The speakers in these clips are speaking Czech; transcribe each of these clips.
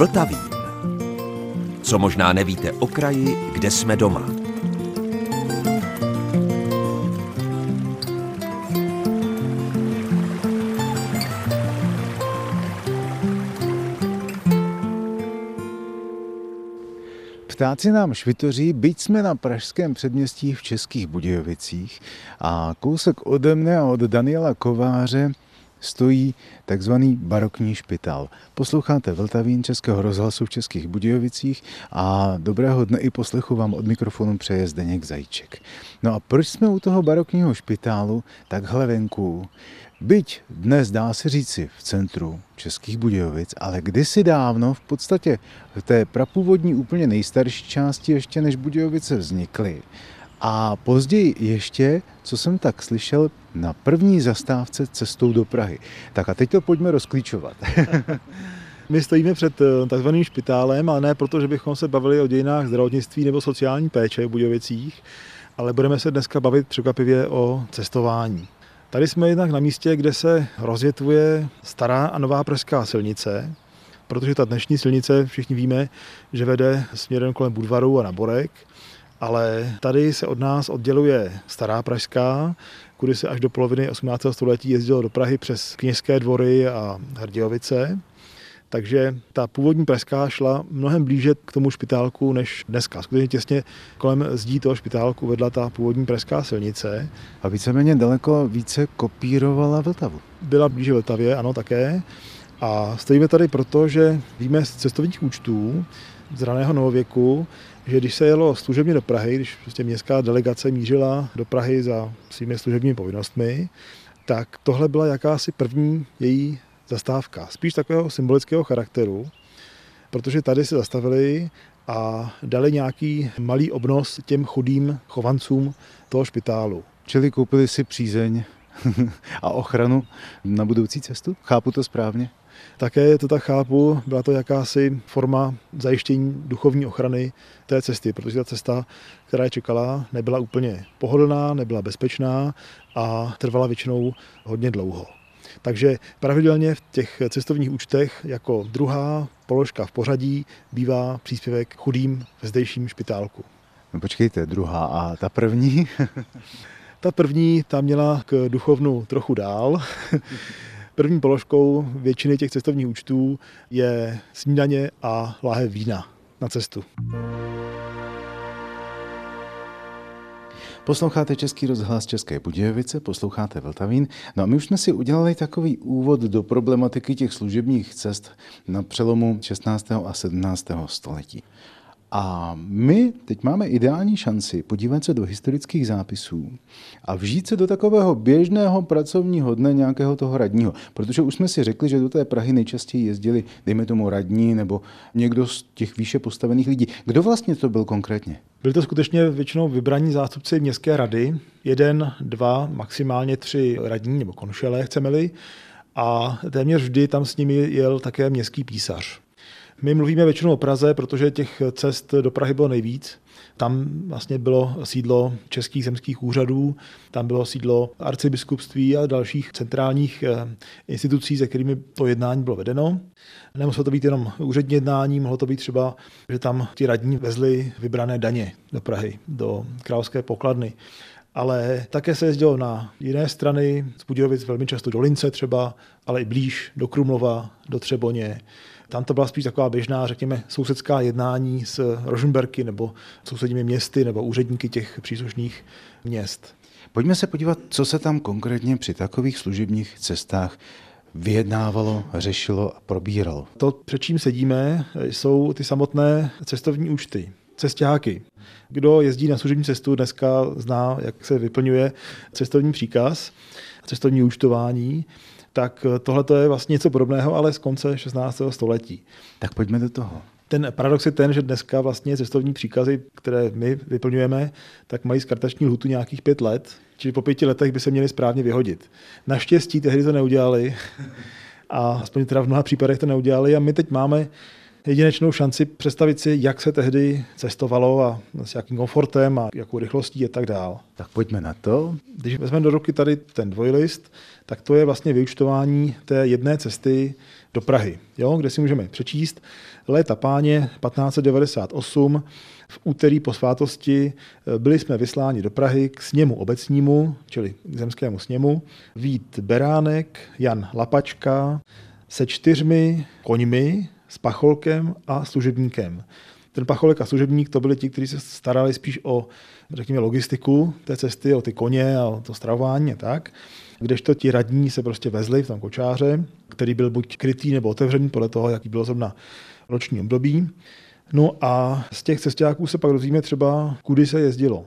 Vltavín. Co možná nevíte o kraji, kde jsme doma. Ptáci nám švitoří, byť jsme na pražském předměstí v Českých Budějovicích a kousek ode mne a od Daniela Kováře stojí takzvaný barokní špitál. Posloucháte Vltavín Českého rozhlasu v Českých Budějovicích a dobrého dne i poslechu vám od mikrofonu přeje Zdeněk Zajíček. No a proč jsme u toho barokního špitálu takhle venku? Byť dnes dá se říci v centru Českých Budějovic, ale kdysi dávno v podstatě v té prapůvodní úplně nejstarší části ještě než Budějovice vznikly. A později ještě, co jsem tak slyšel, na první zastávce cestou do Prahy. Tak a teď to pojďme rozklíčovat. My stojíme před takzvaným špitálem, ale ne proto, že bychom se bavili o dějinách zdravotnictví nebo sociální péče v Budějovicích, ale budeme se dneska bavit překvapivě o cestování. Tady jsme jednak na místě, kde se rozvětvuje stará a nová pražská silnice, protože ta dnešní silnice, všichni víme, že vede směrem kolem Budvaru a na Borek, ale tady se od nás odděluje stará pražská, kudy se až do poloviny 18. století jezdilo do Prahy přes Kněžské dvory a Hrdějovice. Takže ta původní pražská šla mnohem blíže k tomu špitálku než dneska. Skutečně těsně kolem zdí toho špitálku vedla ta původní pražská silnice. A víceméně daleko více kopírovala Vltavu. Byla blíže Vltavě, ano, také. A stojíme tady proto, že víme z cestovních účtů z raného novověku, že když se jelo služebně do Prahy, když prostě městská delegace mířila do Prahy za svými služebními povinnostmi, tak tohle byla jakási první její zastávka. Spíš takového symbolického charakteru, protože tady se zastavili a dali nějaký malý obnos těm chudým chovancům toho špitálu. Čili koupili si přízeň a ochranu na budoucí cestu? Chápu to správně? Také to tak chápu, byla to jakási forma zajištění duchovní ochrany té cesty, protože ta cesta, která je čekala, nebyla úplně pohodlná, nebyla bezpečná a trvala většinou hodně dlouho. Takže pravidelně v těch cestovních účtech jako druhá položka v pořadí bývá příspěvek chudým ve zdejším špitálku. No počkejte, druhá a ta první? Ta první, ta měla k duchovnu trochu dál. První položkou většiny těch cestovních účtů je snídaně a láhev vína na cestu. Posloucháte Český rozhlas České Budějovice, posloucháte Vltavín. No a my už jsme si udělali takový úvod do problematiky těch služebních cest na přelomu 16. a 17. století. A my teď máme ideální šanci podívat se do historických zápisů a vžít se do takového běžného pracovního dne nějakého toho radního. Protože už jsme si řekli, že do té Prahy nejčastěji jezdili, dejme tomu radní nebo někdo z těch výše postavených lidí. Kdo vlastně to byl konkrétně? Byli to skutečně většinou vybraní zástupci městské rady. 1, 2, maximálně 3 radní nebo konšelé, chceme-li. A téměř vždy tam s nimi jel také městský písař. My mluvíme většinou o Praze, protože těch cest do Prahy bylo nejvíc. Tam vlastně bylo sídlo českých zemských úřadů, tam bylo sídlo arcibiskupství a dalších centrálních institucí, se kterými to jednání bylo vedeno. Nemuselo to být jenom úřední jednání, mohlo to být třeba, že tam ti radní vezli vybrané daně do Prahy, do královské pokladny. Ale také se jezdilo na jiné strany, z Budějovic velmi často do Lince třeba, ale i blíž do Krumlova, do Třeboně. Tam to byla spíš taková běžná, řekněme, sousedská jednání s Rožmberky nebo sousedními městy nebo úředníky těch příslušných měst. Pojďme se podívat, co se tam konkrétně při takových služebních cestách vyjednávalo, řešilo a probíralo. To, před čím sedíme, jsou ty samotné cestovní účty. Cesťáky. Kdo jezdí na služební cestu, dneska zná, jak se vyplňuje cestovní příkaz, cestovní účtování. Tak tohle je vlastně něco podobného, ale z konce 16. století. Tak pojďme do toho. Ten paradox je ten, že dneska vlastně cestovní příkazy, které my vyplňujeme, tak mají skartační lhůtu nějakých 5 let, čili po 5 letech by se měly správně vyhodit. Naštěstí tehdy to neudělali a aspoň teda v mnoha případech to neudělali a my teď máme jedinečnou šanci představit si, jak se tehdy cestovalo a s jakým komfortem a jakou rychlostí a tak dál. Tak pojďme na to. Když vezmeme do ruky tady ten dvojlist, tak to je vlastně vyúčtování té jedné cesty do Prahy, jo, kde si můžeme přečíst Léta páně 1598, v úterý po svátosti byli jsme vysláni do Prahy k sněmu obecnímu, čili k zemskému sněmu, Vít Beránek, Jan Lapačka, se 4 koňmi, s pacholkem a služebníkem. Ten pacholek a služebník to byli ti, kteří se starali spíš o, řekněme, logistiku té cesty, o ty koně a o to stravování a tak. Kdežto ti radní se prostě vezli v tom kočáře, který byl buď krytý nebo otevřený podle toho, jaký bylo zrovna roční období. No a z těch cestáků se pak dozvíme třeba, kudy se jezdilo.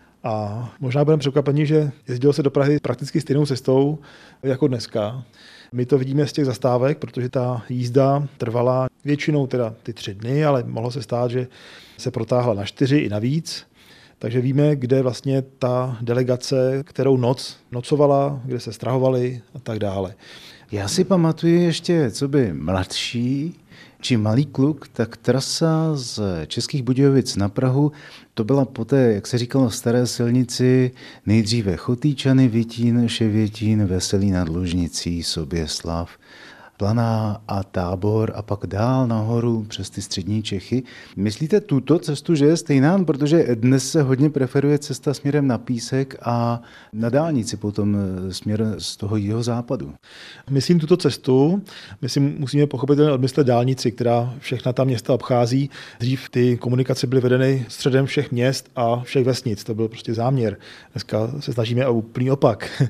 A možná budeme překvapeni, že jezdilo se do Prahy prakticky stejnou cestou jako dneska. My to vidíme z těch zastávek, protože ta jízda trvala většinou teda ty 3 dny, ale mohlo se stát, že se protáhla na 4 i na víc. Takže víme, kde vlastně ta delegace, kterou noc nocovala, kde se strahovali a tak dále. Já si pamatuju ještě, co by mladší či malý kluk, tak trasa z Českých Budějovic na Prahu, to byla poté, jak se říkalo, staré silnici, nejdříve Chotýčany, Vitín, Ševětín, Veselí nad Lužnicí, Soběslav, Planá a Tábor a pak dál nahoru přes ty střední Čechy. Myslíte tuto cestu, že je stejná? Protože dnes se hodně preferuje cesta směrem na Písek a na dálnici potom směr z toho jihozápadu. Myslím tuto cestu, musíme pochopitelně odmyslet dálnici, která všechna ta města obchází. Dřív ty komunikace byly vedeny středem všech měst a všech vesnic. To byl prostě záměr. Dneska se snažíme o úplný opak.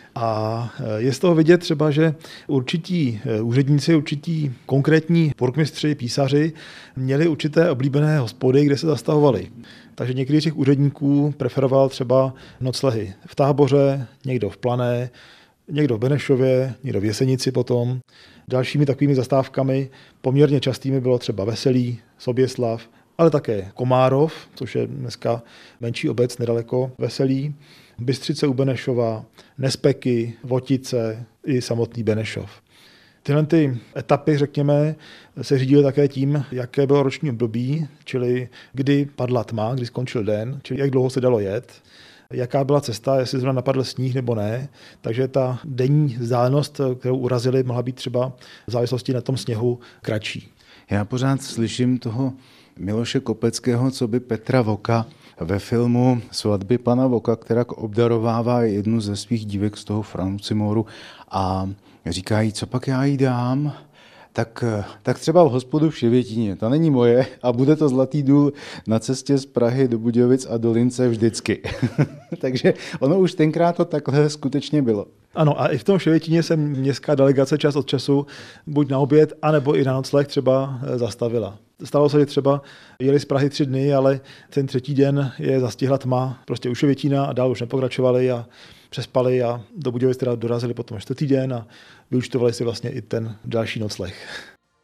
A je z toho vidět třeba, že určití úředníci, určití konkrétní burkmistři, písaři měli určité oblíbené hospody, kde se zastavovali. Takže některý z těch úředníků preferoval třeba noclehy v Táboře, někdo v Plané, někdo v Benešově, někdo v Jesenici potom. Dalšími takovými zastávkami poměrně častými bylo třeba Veselí, Soběslav, ale také Komárov, což je dneska menší obec nedaleko Veselí, Bystřice u Benešova, Nespeky, Votice i samotný Benešov. Tyhle ty etapy, řekněme, se řídily také tím, jaké bylo roční období, čili kdy padla tma, kdy skončil den, čili jak dlouho se dalo jet, jaká byla cesta, jestli zrovna napadl sníh nebo ne. Takže ta denní vzdálenost, kterou urazili, mohla být třeba v závislosti na tom sněhu kratší. Já pořád slyším toho Miloše Kopeckého, co by Petra Voka ve filmu Svatby pana Voka, která obdarovává jednu ze svých dívek z toho Francimoru a říká jí, co pak já jí dám, tak třeba v hospodu v Ševětíně, ta není moje a bude to Zlatý důl na cestě z Prahy do Budějovic a do Lince vždycky. Takže ono už tenkrát to takhle skutečně bylo. Ano, a i v tom Ševětíně se městská delegace čas od času buď na oběd, anebo i na nocleh třeba zastavila. Stalo se, že třeba jeli z Prahy 3 dny, ale ten 3. den je zastihla tma prostě u Ševětína a dál už nepokračovali a přespali a do Budějovic teda dorazili potom 4. den a vyúčtovali si vlastně i ten další nocleh.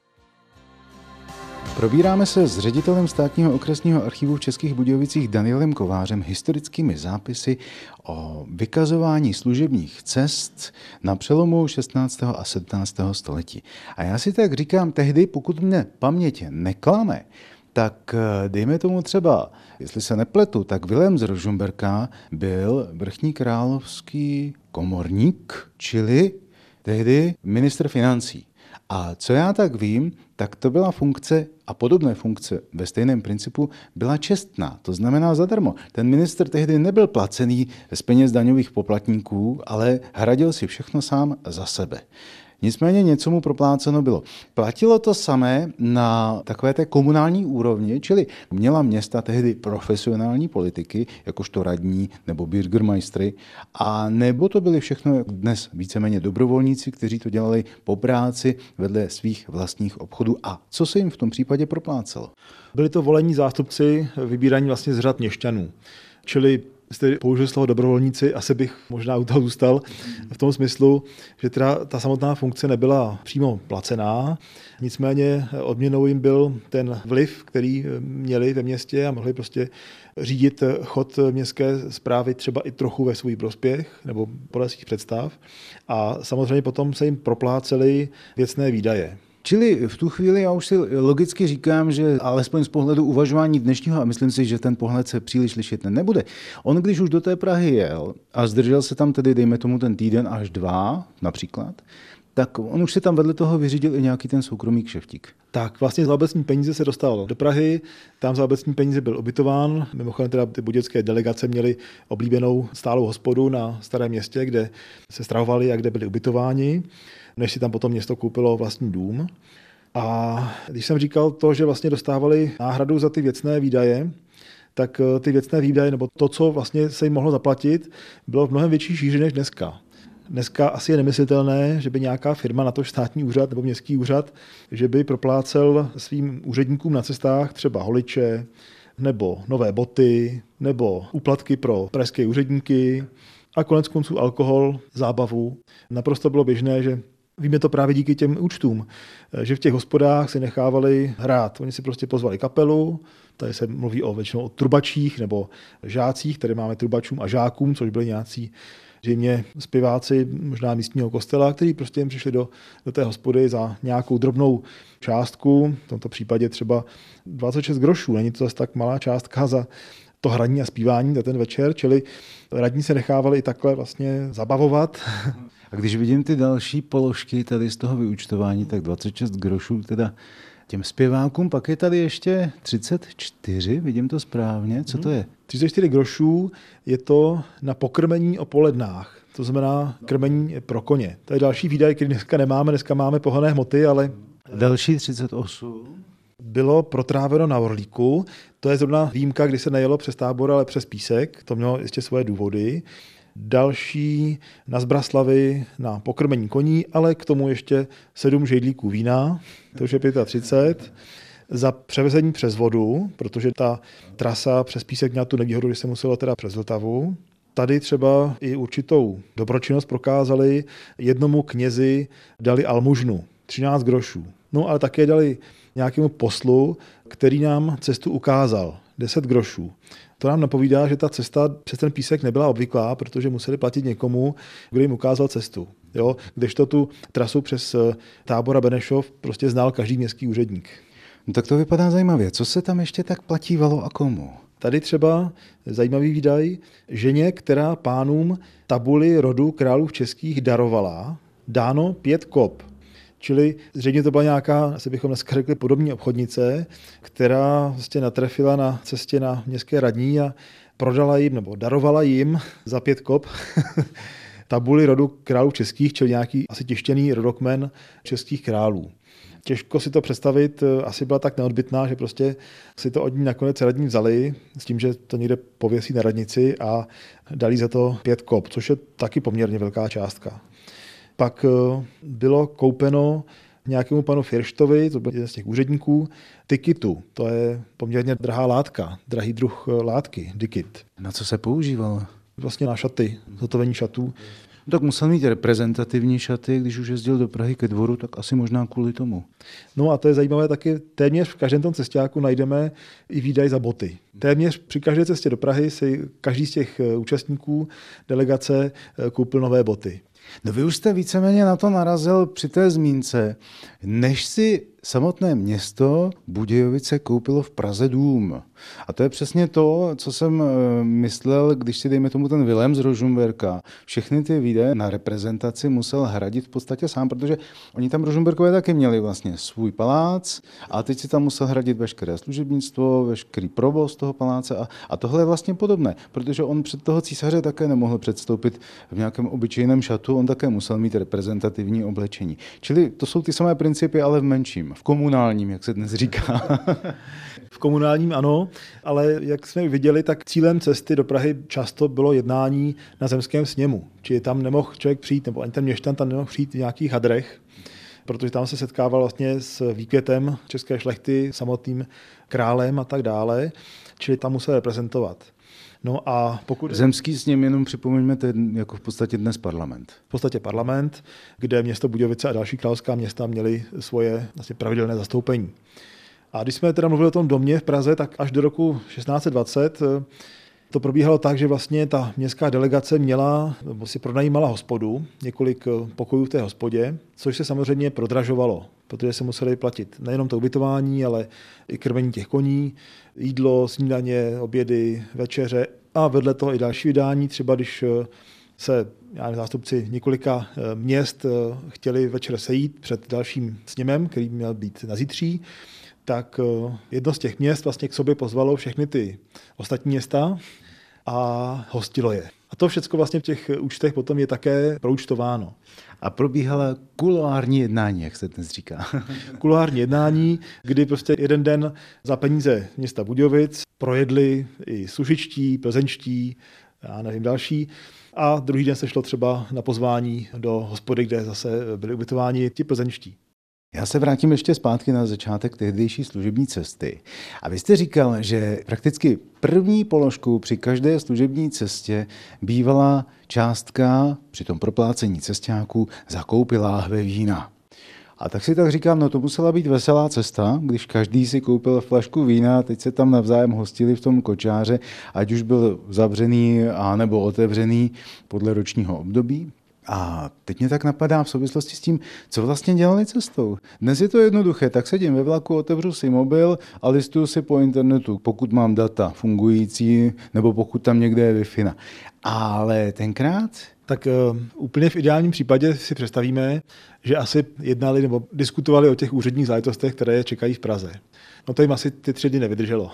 Probíráme se s ředitelem Státního okresního archivu v Českých Budějovicích Danielem Kovářem historickými zápisy o vykazování služebních cest na přelomu 16. a 17. století. A já si tak říkám, tehdy, pokud mě paměť neklame, tak dejme tomu třeba, jestli se nepletu, tak Vilém z Rožmberka byl vrchní královský komorník, čili tehdy ministr financí. A co já tak vím, tak to byla funkce a podobné funkce ve stejném principu byla čestná, to znamená zadarmo. Ten ministr tehdy nebyl placený z peněz daňových poplatníků, ale hradil si všechno sám za sebe. Nicméně něco mu propláceno bylo. Platilo to samé na takové té komunální úrovni, čili měla města tehdy profesionální politiky, jakožto radní nebo bürgermeistry, a nebo to byli všechno dnes víceméně dobrovolníci, kteří to dělali po práci vedle svých vlastních obchodů. A co se jim v tom případě proplácelo? Byli to volení zástupci vybíraní vlastně z řad měšťanů. Čili jste použil slovo dobrovolníci, asi bych možná u toho zůstal v tom smyslu, že teda ta samotná funkce nebyla přímo placená, nicméně odměnou jim byl ten vliv, který měli ve městě a mohli prostě řídit chod městské správy třeba i trochu ve svůj prospěch nebo podle svých představ. A samozřejmě potom se jim proplácely věcné výdaje. Čili v tu chvíli já už si logicky říkám, že alespoň z pohledu uvažování dnešního, a myslím si, že ten pohled se příliš lišit nebude. On, když už do té Prahy jel a zdržel se tam tedy, dejme tomu, ten týden až 2 například, tak on už si tam vedle toho vyřídil i nějaký ten soukromý kšeftík. Tak vlastně za obecní peníze se dostal do Prahy, tam za obecní peníze byl ubytován. Mimochodem teda ty budějovické delegace měly oblíbenou stálou hospodu na Starém Městě, kde se stravovali a kde byli ubytováni, než si tam potom město koupilo vlastní dům. A když jsem říkal to, že vlastně dostávali náhradu za ty věcné výdaje, tak ty věcné výdaje, nebo to, co vlastně se jim mohlo zaplatit, bylo v mnohem větší šíři než dneska. Dneska asi je nemyslitelné, že by nějaká firma, na to státní úřad nebo městský úřad, že by proplácel svým úředníkům na cestách třeba holiče, nebo nové boty, nebo úplatky pro pražské úředníky a konec konců alkohol, zábavu. Naprosto bylo běžné, že víme to právě díky těm účtům, že v těch hospodách si nechávali hrát. Oni si prostě pozvali kapelu, tady se mluví většinou o trubačích nebo žácích, tady máme trubačům a žákům, což byli nějací zřejmě zpěváci možná místního kostela, kteří prostě jim přišli do té hospody za nějakou drobnou částku, v tomto případě třeba 26 grošů. Není to zase tak malá částka za to hraní a zpívání za ten večer, čili radní se nechávali i takhle vlastně zabavovat. A když vidím ty další položky tady z toho vyúčtování, tak 26 grošů teda těm zpěvákům, pak je tady ještě 34, vidím to správně, co to je? 34 grošů je to na pokrmení o polednách, to znamená krmení pro koně. To je další výdaj, který dneska nemáme, dneska máme pohonné hmoty, ale další 38 bylo protráveno na Orlíku. To je zrovna výjimka, kdy se nejelo přes Tábor, ale přes Písek. To mělo ještě svoje důvody. Další na Zbraslavy na pokrmení koní, ale k tomu ještě 7 žejdlíků vína, to už je 35. Za převezení přes vodu, protože ta trasa přes Písek měla tu nevýhodu, že se muselo teda přes Vltavu. Tady třeba i určitou dobročinnost prokázali, jednomu knězi dali almužnu, 13 grošů. No ale také dali nějakému poslu, který nám cestu ukázal, 10 grošů. To nám napovídá, že ta cesta přes ten Písek nebyla obvyklá, protože museli platit někomu, kdo jim ukázal cestu. Jo? Kdežto tu trasu přes Tábor a Benešov prostě znal každý městský úředník. No tak to vypadá zajímavě. Co se tam ještě tak platívalo a komu? Tady třeba zajímavý výdaj, ženě, která pánům tabuli rodu králů českých darovala, dáno 5 kop. Čili zřejmě to byla nějaká, asi bychom dneska řekli, podobní obchodnice, která vlastně natrefila na cestě na městské radní a prodala jim, nebo darovala jim za 5 kop tabuli rodu králů českých, čili nějaký asi tištěný rodokmen českých králů. Těžko si to představit, asi byla tak neodbytná, že prostě si to od ní nakonec radní vzali s tím, že to někde pověsí na radnici a dali za to 5 kop, což je taky poměrně velká částka. Pak bylo koupeno nějakému panu Firštovi, to byl jeden z těch úředníků, tikitu. To je poměrně drahá látka, drahý druh látky, dikit. Na co se používalo? Vlastně na šaty, zhotovení šatů. No tak musel mít reprezentativní šaty, když už jezdil do Prahy ke dvoru, tak asi možná kvůli tomu. No a to je zajímavé taky, téměř v každém tom cestáku najdeme i výdaj za boty. Téměř při každé cestě do Prahy si každý z těch účastníků delegace koupil nové boty. No vy už jste víceméně na to narazil při té zmínce, než si samotné město Budějovice koupilo v Praze dům. A to je přesně to, co jsem myslel, když si dejme tomu ten Vilém z Rožmberka. Všechny ty výdaje na reprezentaci musel hradit v podstatě sám, protože oni tam Rožmberkové taky měli vlastně svůj palác a teď si tam musel hradit veškeré služebnictvo, veškerý provoz toho paláce a tohle je vlastně podobné, protože on před toho císaře také nemohl předstoupit v nějakém obyčejném šatu, on také musel mít reprezentativní oblečení. Čili to jsou ty samé principy, ale v menším, v komunálním, jak se dnes říká. V komunálním ano, ale jak jsme viděli, tak cílem cesty do Prahy často bylo jednání na zemském sněmu. Čili tam nemohl člověk přijít, nebo ani ten měšťan tam nemohl přijít v nějakých hadrech, protože tam se setkával vlastně s výkvětem české šlechty, samotným králem a tak dále, čili tam musel reprezentovat. No a pokud... Zemský sněm, jenom připomeňme, to je jako v podstatě dnes parlament. V podstatě parlament, kde město Budějovice a další královská města měly svoje vlastně pravidelné zastoupení. A když jsme teda mluvili o tom domě v Praze, tak až do roku 1620 to probíhalo tak, že vlastně ta městská delegace měla, nebo si pronajímala hospodu, několik pokojů v té hospodě, což se samozřejmě prodražovalo. protože se museli platit nejenom to ubytování, ale i krmení těch koní, jídlo, snídaně, obědy, večeře a vedle toho i další vydání, třeba když se zástupci několika měst chtěli večer sejít před dalším sněmem, který měl být na zítří, tak jedno z těch měst vlastně k sobě pozvalo všechny ty ostatní města a hostilo je. A to všechno vlastně v těch účtech potom je také proúčtováno. A probíhala kuloární jednání, jak se dnes říká. Kuloární jednání, kdy prostě jeden den za peníze města Budějovic projedli i sušičtí, plzeňští, já nevím další, a druhý den se šlo třeba na pozvání do hospody, kde zase byli ubytováni ti plzeňští. Já se vrátím ještě zpátky na začátek tehdejší služební cesty. A vy jste říkal, že prakticky první položkou při každé služební cestě bývala částka při tom proplácení cestáků za koupi láhve vína. A tak si tak říkám, no to musela být veselá cesta, když každý si koupil flašku vína, teď se tam navzájem hostili v tom kočáře, ať už byl zavřený a nebo otevřený podle ročního období. A teď mě tak napadá v souvislosti s tím, co vlastně dělali cestou. Dnes je to jednoduché, tak sedím ve vlaku, otevřu si mobil a listuju si po internetu, pokud mám data fungující, nebo pokud tam někde je Wi-Fi. Ale tenkrát... Tak úplně v ideálním případě si představíme, že asi jednali nebo diskutovali o těch úředních záležitostech, které je čekají v Praze. No to jim asi ty 3 dny nevydrželo.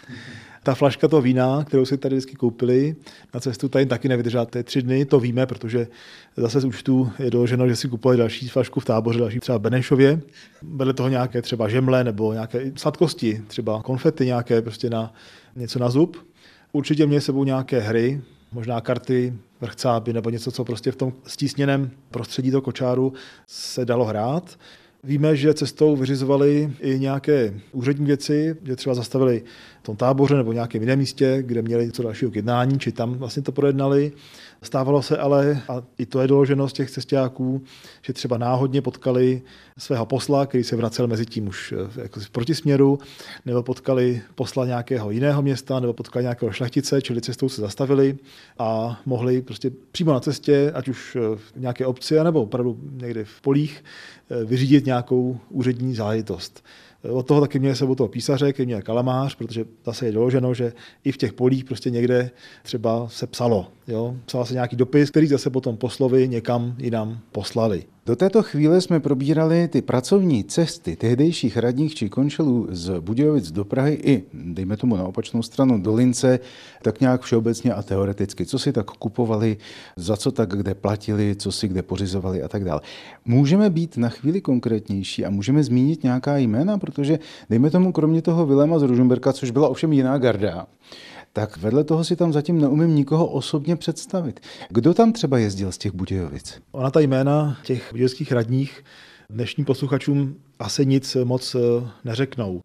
Ta flaška toho vína, kterou si tady vždycky koupili na cestu, tady taky nevydržela ty 3 dny, to víme, protože zase z účtu je doloženo, že si kupovali další flašku v Táboře, další třeba v Benešově. Vedle toho nějaké třeba žemle nebo nějaké sladkosti, třeba konfety nějaké prostě na něco na zub. Určitě měli sebou nějaké hry, možná karty, vrchcáby nebo něco, co prostě v tom stísněném prostředí toho kočáru se dalo hrát. Víme, že cestou vyřizovali i nějaké úřední věci, že třeba zastavili v tom Táboře nebo nějakém jiném místě, kde měli něco dalšího k jednání, či tam vlastně to projednali. Stávalo se ale, a i to je doloženo z těch cestáků, že třeba náhodně potkali svého posla, který se vracel mezi tím už jako v protisměru, nebo potkali posla nějakého jiného města, nebo potkali nějakého šlechtice, čili cestou se zastavili a mohli prostě přímo na cestě, ať už v nějaké obci, nebo opravdu někde v polích, vyřídit nějakou úřední záležitost. Od toho taky měl sebou toho písaře, který měl kalamář, protože zase je doloženo, že i v těch polích prostě někde třeba se psalo. Jo? Psal se nějaký dopis, který zase potom poslovi někam jinam poslali. Do této chvíle jsme probírali ty pracovní cesty tehdejších radních či končelů z Budějovic do Prahy i, dejme tomu na opačnou stranu, do Lince, tak nějak všeobecně a teoreticky. Co si tak kupovali, za co tak kde platili, co si kde pořizovali a tak dále. Můžeme být na chvíli konkrétnější a můžeme zmínit nějaká jména, protože dejme tomu kromě toho Viléma z Ružomberka, což byla ovšem jiná garda, tak vedle toho si tam zatím neumím nikoho osobně představit. Kdo tam třeba jezdil z těch Budějovic? Ona ta jména těch budějovických radních dnešním posluchačům asi nic moc neřeknou.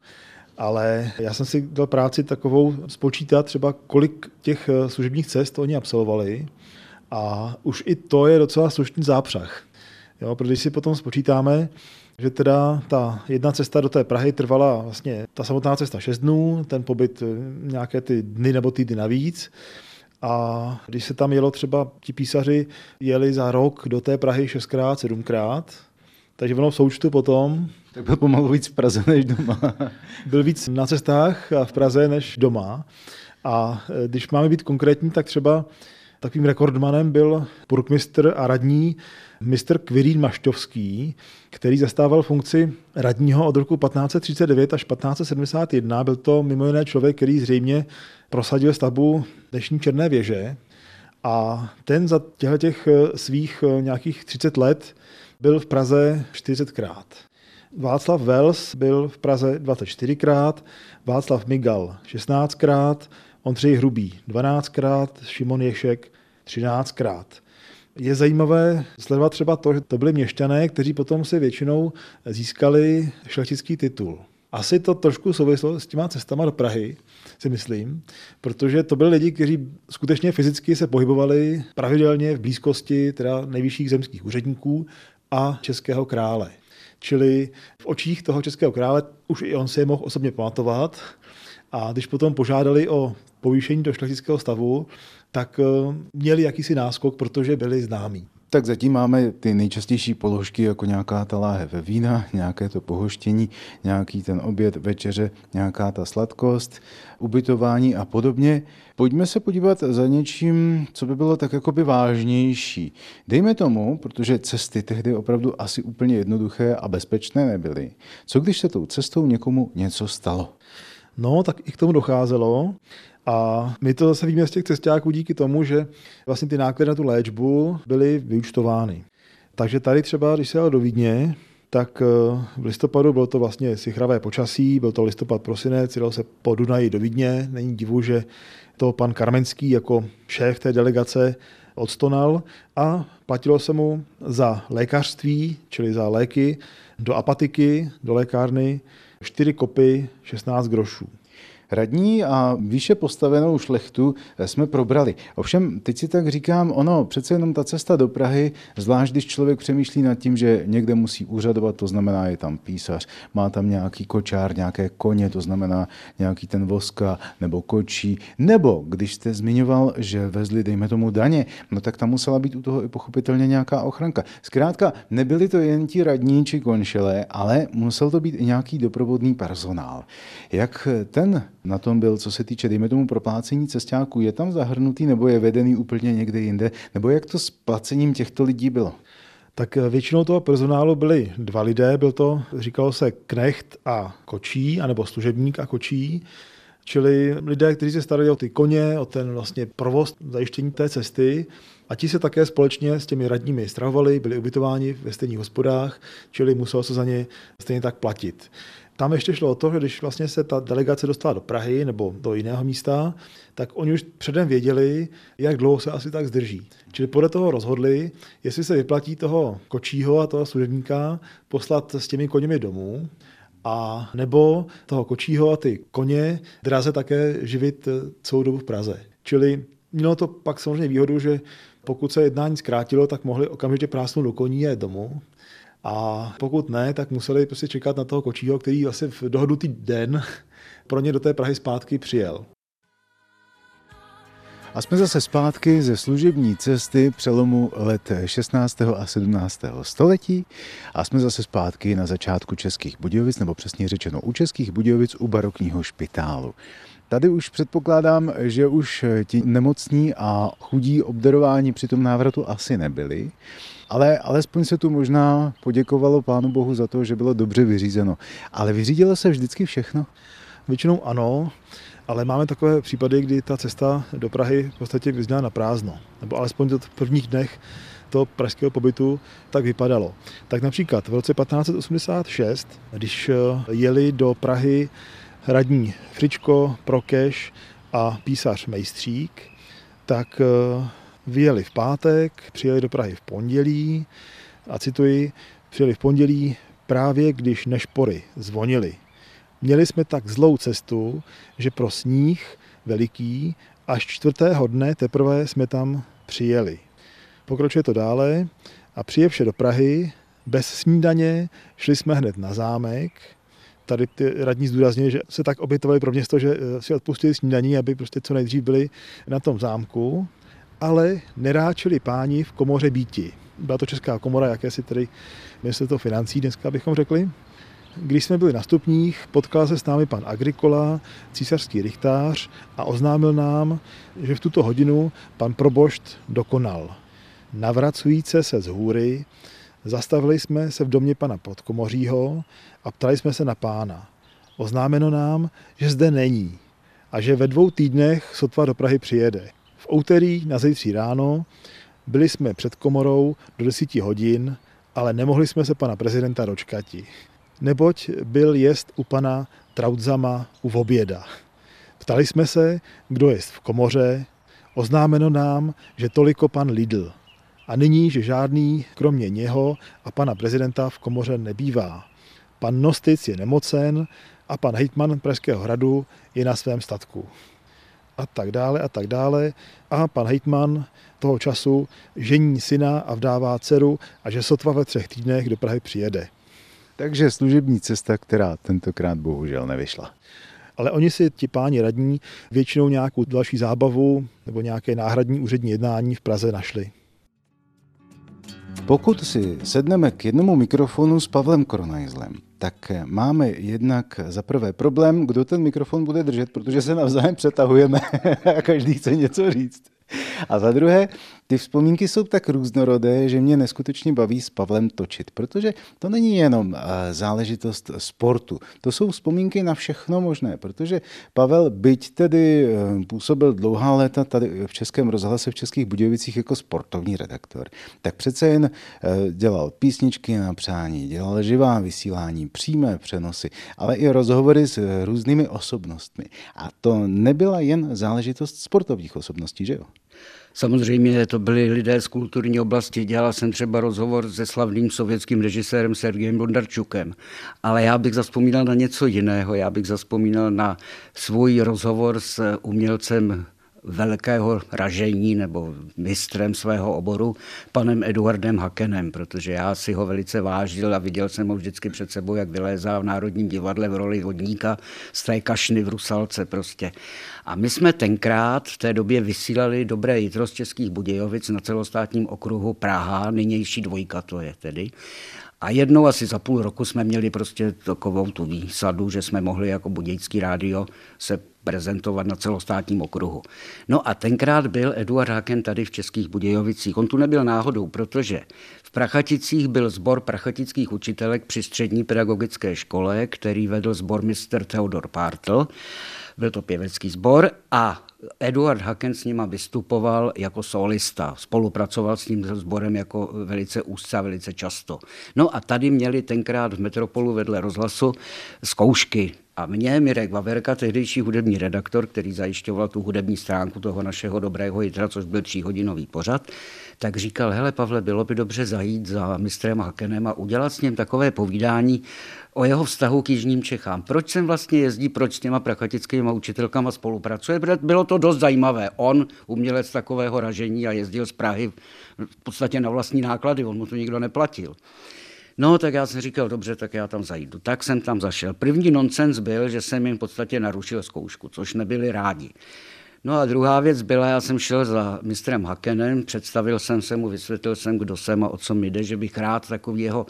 Ale já jsem si dal práci takovou spočítat třeba, kolik těch služebních cest oni absolvovali. A už i to je docela slušný zápřah. Jo, protože když si potom spočítáme, že teda ta jedna cesta do té Prahy trvala vlastně ta samotná cesta 6 dnů, ten pobyt nějaké ty dny nebo týdny navíc. A když se tam jelo třeba, ti písaři jeli za rok do té Prahy 6x, 7x, takže ono v součtu potom... Tak byl pomalu víc v Praze než doma. Byl víc na cestách a v Praze než doma. A když máme být konkrétní, tak třeba takovým rekordmanem byl burkmistr a radní mistr Quirín Mašťovský, který zastával funkci radního od roku 1539 až 1571. Byl to mimo jiné člověk, který zřejmě prosadil stavbu dnešní Černé věže. A ten za těch svých nějakých 30 let byl v Praze 40krát. Václav Vels byl v Praze 24krát, Václav Migal 16krát, Ondřej Hrubý 12krát, Šimon Ješek 13krát. Je zajímavé sledovat třeba to, že to byli měšťané, kteří potom si většinou získali šlechtický titul. Asi to trošku souvislo s těma cestama do Prahy, si myslím, protože to byli lidi, kteří skutečně fyzicky se pohybovali pravidelně v blízkosti teda nejvyšších zemských úředníků a českého krále. Čili v očích toho českého krále už i on si je mohl osobně pamatovat a když potom požádali o povýšení do šlechtického stavu, tak měli jakýsi náskok, protože byli známí. Tak zatím máme ty nejčastější položky, jako nějaká ta láhev vína, nějaké to pohoštění, nějaký ten oběd, večeře, nějaká ta sladkost, ubytování a podobně. Pojďme se podívat za něčím, co by bylo tak jakoby vážnější. Dejme tomu, protože cesty tehdy opravdu asi úplně jednoduché a bezpečné nebyly. Co když se tou cestou někomu něco stalo? No, tak i k tomu docházelo. A my to zase víme z těch cestáků díky tomu, že vlastně ty náklady na tu léčbu byly vyúčtovány. Takže tady třeba, když se jel do Vídně, tak v listopadu bylo to vlastně sichravé počasí, byl to listopad, prosinec, jel se po Dunaji do Vídně. Není divu, že to pan Karmenský jako šéf té delegace odstonal a platilo se mu za lékařství, čili za léky, do apatiky, do lékárny, 4 kopy 16 grošů. Radní a výše postavenou šlechtu jsme probrali. Ovšem, teď si tak říkám, přece jenom ta cesta do Prahy, zvlášť když člověk přemýšlí nad tím, že někde musí úřadovat, to znamená, je tam písař, má tam nějaký kočár, nějaké koně, to znamená nějaký ten voska nebo kočí, nebo když jste zmiňoval, že vezli, dejme tomu, daně, no tak tam musela být u toho i pochopitelně nějaká ochranka. Zkrátka, nebyli to jen ti radní či konšelé, ale musel to být i nějaký doprovodný personál. Jak ten na tom byl, co se týče, dejme tomu, proplácení cestáků, je tam zahrnutý nebo je vedený úplně někde jinde? Nebo jak to s placením těchto lidí bylo? Tak většinou toho personálu byli 2 lidé, byl to, říkalo se knecht a kočí, anebo služebník a kočí, čili lidé, kteří se starali o ty koně, o ten vlastně provoz, zajištění té cesty, a ti se také společně s těmi radními stravovali, byli ubytováni ve stejných hospodách, čili muselo se za ně stejně tak platit. Tam ještě šlo o to, že když vlastně se ta delegace dostala do Prahy nebo do jiného místa, tak oni už předem věděli, jak dlouho se asi tak zdrží. Čili podle toho rozhodli, jestli se vyplatí toho kočího a toho služebníka poslat s těmi koněmi domů, a nebo toho kočího a ty koně draze také živit celou dobu v Praze. Čili mělo to pak samozřejmě výhodu, že pokud se jednání zkrátilo, tak mohli okamžitě prásnout do koní a jet domů. A pokud ne, tak museli prostě čekat na toho kočího, který vlastně v dohodnutý den pro ně do té Prahy zpátky přijel. A jsme zase zpátky ze služební cesty přelomu let 16. a 17. století a jsme zase zpátky na začátku Českých Budějovic, nebo přesně řečeno u Českých Budějovic u barokního špitálu. Tady už předpokládám, že už ti nemocní a chudí obdarováni při tom návratu asi nebyli, ale alespoň se tu možná poděkovalo Pánu Bohu za to, že bylo dobře vyřízeno. Ale vyřídilo se vždycky všechno? Většinou ano, ale máme takové případy, kdy ta cesta do Prahy v podstatě vyzněla na prázdno, nebo alespoň v prvních dnech toho pražského pobytu tak vypadalo. Tak například v roce 1586, když jeli do Prahy radní Fričko, Prokeš a písař Mejstřík, tak vyjeli v pátek, přijeli do Prahy v pondělí a cituji, přijeli v pondělí právě když nešpory zvonily. Měli jsme tak zlou cestu, že pro sníh veliký až 4. dne teprve jsme tam přijeli. Pokračuje to dále a přijevše do Prahy bez snídaně šli jsme hned na zámek. Tady ty radní zdůraznili, že se tak obětovali pro město, že si odpustili snídaní, aby prostě co nejdřív byli na tom zámku, ale neráčili páni v komoře býti. Byla to Česká komora, jakési tedy ministerstvo financí, dneska bychom řekli. Když jsme byli na stupních, potkal se s námi pan Agrikola, císařský rychtář, a oznámil nám, že v tuto hodinu pan probošt dokonal. Navracujíce se z hůry, zastavili jsme se v domě pana Podkomořího a ptali jsme se na pána. Oznámeno nám, že zde není a že ve 2 týdnech sotva do Prahy přijede. V úterý na zítří ráno byli jsme před komorou do 10 hodin, ale nemohli jsme se pana prezidenta dočkati. Neboť byl jest u pana Trautzama u oběda. Ptali jsme se, kdo jest v komoře, oznámeno nám, že toliko pan Lidl. A nyní, že žádný, kromě něho a pana prezidenta v komoře nebývá. Pan Nostyc je nemocen a pan hejtman Pražského hradu je na svém statku. A tak dále a tak dále. A pan hejtman toho času žení syna a vdává dceru a že sotva ve 3 týdnech do Prahy přijede. Takže služební cesta, která tentokrát bohužel nevyšla. Ale oni si, ti páni radní, většinou nějakou další zábavu nebo nějaké náhradní úřední jednání v Praze našli. Pokud si sedneme k jednomu mikrofonu s Pavlem Kronajzlem, tak máme jednak za prvé problém, kdo ten mikrofon bude držet, protože se navzájem přetahujeme a každý chce něco říct. A za druhé, ty vzpomínky jsou tak různorodé, že mě neskutečně baví s Pavlem točit, protože to není jenom záležitost sportu. To jsou vzpomínky na všechno možné, protože Pavel, byť tedy působil dlouhá léta tady v Českém rozhlase v Českých Budějovicích jako sportovní redaktor, tak přece jen dělal písničky na přání, dělal živá vysílání, přímé přenosy, ale i rozhovory s různými osobnostmi. A to nebyla jen záležitost sportovních osobností, že jo? Samozřejmě to byli lidé z kulturní oblasti. Dělal jsem třeba rozhovor se slavným sovětským režisérem Sergejem Bondarčukem. Ale já bych zavzpomínal na něco jiného. Já bych zavzpomínal na svůj rozhovor s umělcem velkého ražení nebo mistrem svého oboru, panem Eduardem Hakenem, protože já si ho velice vážil a viděl jsem ho vždycky před sebou, jak vylézá v Národním divadle v roli vodníka z té kašny v Rusalce prostě. A my jsme tenkrát v té době vysílali Dobré jitro z Českých Budějovic na celostátním okruhu Praha, nynější dvojka to je tedy. A jednou asi za půl roku jsme měli prostě takovou tu výsadu, že jsme mohli jako Budějický rádio se prezentovat na celostátním okruhu. No a tenkrát byl Eduard Haken tady v Českých Budějovicích. On tu nebyl náhodou, protože v Prachaticích byl sbor prachatických učitelek při střední pedagogické škole, který vedl sbormistr Theodor Partl. Byl to pěvecký sbor a Eduard Haken s nima vystupoval jako solista. Spolupracoval s tím sborem jako velice úzce a velice často. No a tady měli tenkrát v Metropolu vedle rozhlasu zkoušky. A mě Mirek Vaverka, tehdejší hudební redaktor, který zajišťoval tu hudební stránku toho našeho Dobrého jitra, což byl 3hodinový pořad, tak říkal, hele Pavle, bylo by dobře zajít za mistrem Hakenem a udělat s ním takové povídání o jeho vztahu k jižním Čechám. Proč sem vlastně jezdí, proč s těma prachatickými učitelkama spolupracuje? Bylo to dost zajímavé. On, umělec takového ražení a jezdil z Prahy v podstatě na vlastní náklady, on mu to nikdo neplatil. No, tak já jsem říkal, dobře, tak já tam zajdu. Tak jsem tam zašel. První nonsens byl, že jsem jim v podstatě narušil zkoušku, což nebyli rádi. No a druhá věc byla, já jsem šel za mistrem Hakenem, představil jsem se mu, vysvětlil jsem, kdo jsem a o co mi jde, že bych rád takový jeho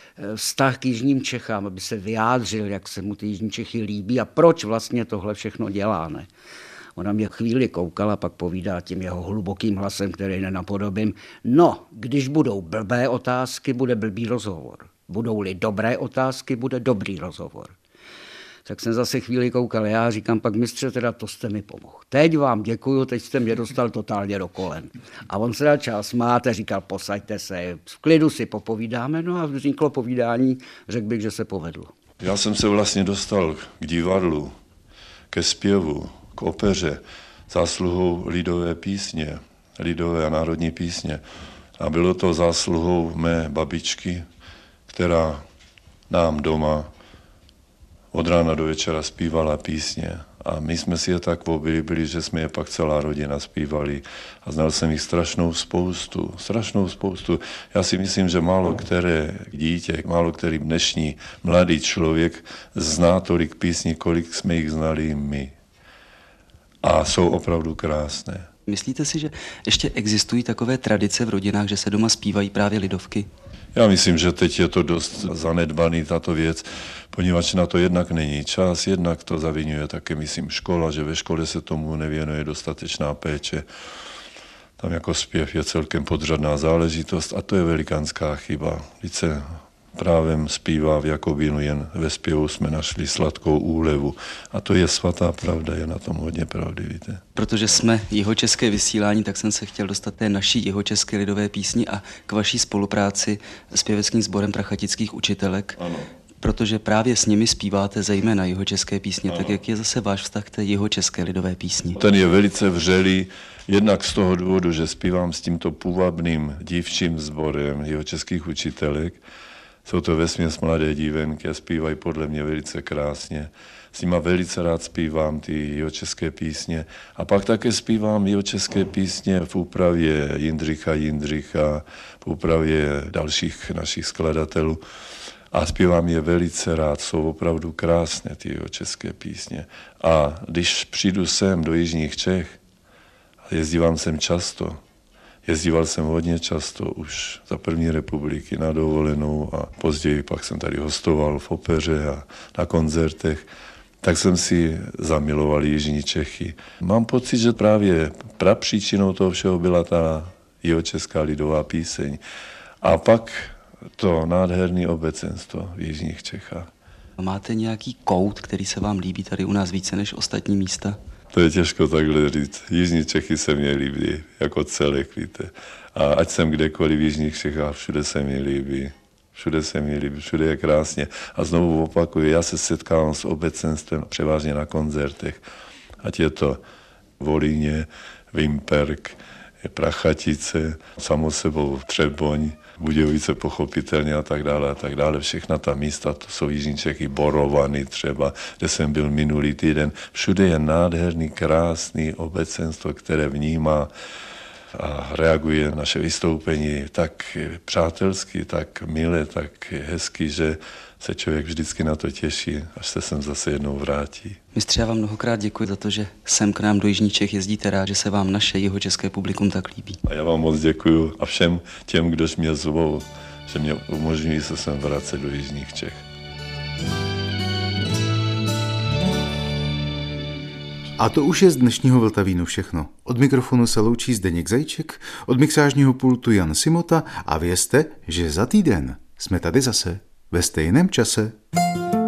vztah k jižním Čechám, aby se vyjádřil, jak se mu ty jižní Čechy líbí a proč vlastně tohle všechno dělá, ne? Ona mě chvíli koukala, pak povídá tím jeho hlubokým hlasem, který nenapodobím. No, když budou blbé otázky, bude blbý rozhovor. Budou-li dobré otázky, bude dobrý rozhovor. Tak jsem zase chvíli koukal, já říkám, pak mistře, teda to jste mi pomohl. Teď vám děkuju, teď jste mě dostal totálně do kolen. A on se začal smát a říkal, posaďte se, v klidu si popovídáme, no a vzniklo povídání, řekl bych, že se povedlo. Já jsem se vlastně dostal k divadlu, ke zpěvu, k opeře, zásluhou lidové písně, lidové a národní písně. A bylo to zásluhou mé babičky, která nám doma od rána do večera zpívala písně. A my jsme si je tak oblíbili, že jsme je pak celá rodina zpívali. A znal jsem jich strašnou spoustu. Já si myslím, že málo které dítě, málo který dnešní mladý člověk zná tolik písní, kolik jsme jich znali my. A jsou opravdu krásné. Myslíte si, že ještě existují takové tradice v rodinách, že se doma zpívají právě lidovky? Já myslím, že teď je to dost zanedbaný tato věc, poněvadž na to jednak není čas, jednak to zaviňuje také, myslím, škola, že ve škole se tomu nevěnuje dostatečná péče. Tam jako zpěv je celkem podřadná záležitost a to je velikánská chyba. Vždyť se právem zpívá v Jakobinu, jen ve zpěvu jsme našli sladkou úlevu. A to je svatá pravda, je na tom hodně pravdy, víte. Protože jsme jihočeské vysílání, tak jsem se chtěl dostat té naší jihočeské lidové písni a k vaší spolupráci s pěveckým sborem prachatických učitelek. Ano. Protože právě s nimi zpíváte zejména jihočeské písně. Ano. Tak jak je zase váš vztah k té jihočeské lidové písni? Ten je velice vřelý, jednak z toho důvodu, že zpívám s tímto půvabným dívčím sborem jihočeských učitelek. Jsou to vesměs mladé dívenky a zpívají podle mě velice krásně. S nima velice rád zpívám ty jihočeské písně. A pak také zpívám jihočeské písně v úpravě Jindřicha, v úpravě dalších našich skladatelů. A zpívám je velice rád, jsou opravdu krásné ty jihočeské písně. A když přijdu sem do jižních Čech, a jezdívám sem často, Jezdíval jsem hodně často už za první republiky na dovolenou a později pak jsem tady hostoval v opeře a na koncertech. Tak jsem si zamiloval jižní Čechy. Mám pocit, že právě prapříčinou toho všeho byla ta jihočeská lidová píseň. A pak to nádherné obecenstvo v jižních Čechách. Máte nějaký kout, který se vám líbí tady u nás více než ostatní místa? To je těžko takhle říct. Jižní Čechy se mě líbí jako celek, víte. A ať jsem kdekoliv v jižních Čechách, všude se mi líbí. Všude se mi líbí, všude je krásně. A znovu opakuju, já se setkávám s obecenstvem převážně na koncertech. Ať je to Volíně, Vimperk, Prachatice, samo sebou Třeboň, Budějovice pochopitelně a tak dále. Všechna ta místa, to jsou jižní Čechy, Borovany třeba, kde jsem byl minulý týden. Všude je nádherný, krásný obecenstvo, které vnímá a reaguje na naše vystoupení tak přátelsky, tak milé, tak hezky, že se člověk vždycky na to těší, až se sem zase jednou vrátí. Mistře, já vám mnohokrát děkuji za to, že sem k nám do jižních Čech jezdíte rád, že se vám naše jihočeské publikum tak líbí. A já vám moc děkuji a všem těm, kdož mě zvou, že mě umožňují se sem vracet do jižních Čech. A to už je z dnešního Vltavínu všechno. Od mikrofonu se loučí Zdeněk Zajíček, od mixážního pultu Jan Simota a vězte, že za týden jsme tady zase ve stejném čase.